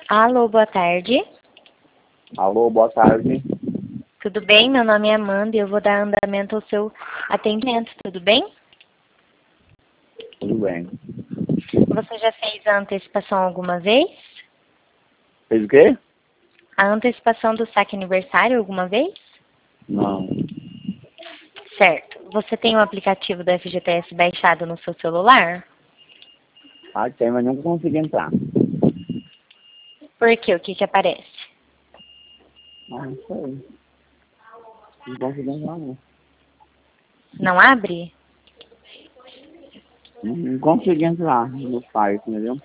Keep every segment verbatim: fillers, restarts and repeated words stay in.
Alô, boa tarde. Alô, boa tarde. Tudo bem? Meu nome é Amanda e eu vou dar andamento ao seu atendimento, tudo bem? Tudo bem. Você já fez a antecipação alguma vez? Fez o quê? A antecipação do saque aniversário alguma vez? Não. Certo. Você tem o aplicativo do F G T S baixado no seu celular? Ah, tem, mas nunca consegui entrar. Por quê? O que que aparece? Ah, não sei. Não consegui entrar, não. Não abre? Não, não consegui entrar no site, entendeu?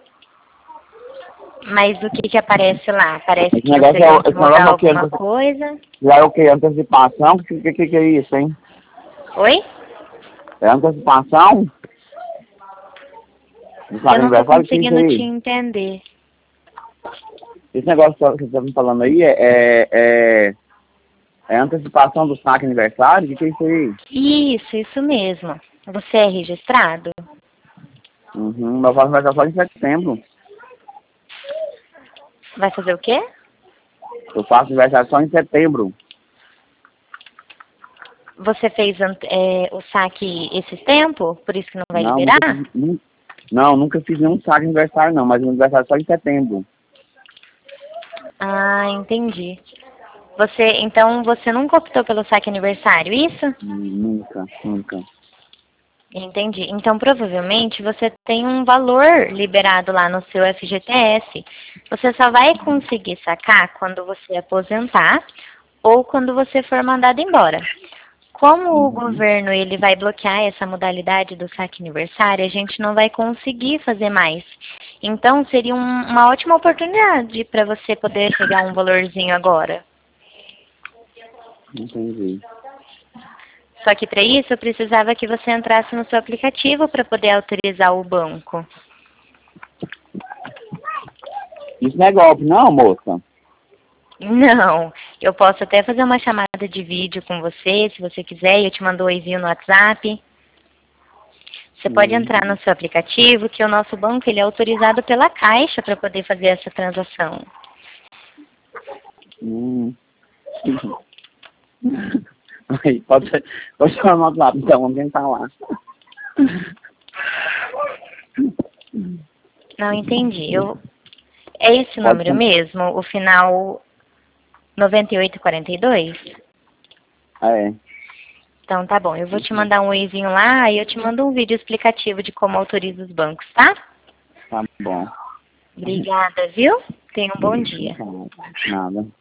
Mas o que que aparece lá? Parece Esse que você negócio é, tem que esse negócio mudar é o quê? alguma Ante- coisa? Já é o quê? Antecipação? O que, que, que, que é isso, hein? Oi? É antecipação? Do Eu saque não tô aniversário? O que é isso conseguindo te aí? entender. Esse negócio que você tá me falando aí é, é, é, é antecipação do saque aniversário? O que, que é isso aí? Isso, isso mesmo. Você é registrado? Uhum, meu passo vai estar só em setembro. Vai fazer o quê? Eu faço aniversário só em setembro. Você fez ante- é, o saque esses tempos? Por isso que não vai Não, nunca liberar? fiz, nun- não, nunca fiz nenhum saque de aniversário não, mas o aniversário é só em setembro. Ah, entendi. Você, então você nunca optou pelo saque aniversário, isso? Nunca, nunca. Entendi. Então provavelmente você tem um valor liberado lá no seu F G T S. Você só vai conseguir sacar quando você aposentar ou quando você for mandado embora. Como o Uhum. governo ele vai bloquear essa modalidade do saque aniversário, a gente não vai conseguir fazer mais. Então seria um- uma ótima oportunidade para você poder pegar um valorzinho agora. Entendi. Só que para isso eu precisava que você entrasse no seu aplicativo para poder autorizar o banco. Isso não é golpe não, moça? Não, eu posso até fazer uma chamada de vídeo com você, se você quiser, e eu te mando um oizinho no WhatsApp. Você pode entrar no Uhum. seu aplicativo, que o nosso banco ele é autorizado pela Caixa para poder fazer essa transação. Hum. Aí, pode, pode chamar no WhatsApp, então, vamos tentar lá. Não entendi. Eu, é esse Pode número chamar. mesmo? O final noventa e oito quarenta e dois? É, Então tá bom, eu vou te mandar um oizinho lá e eu te mando um vídeo explicativo de como autoriza os bancos, tá? tá bom. Obrigada, viu? Tenha um bom dia. Tá, nada.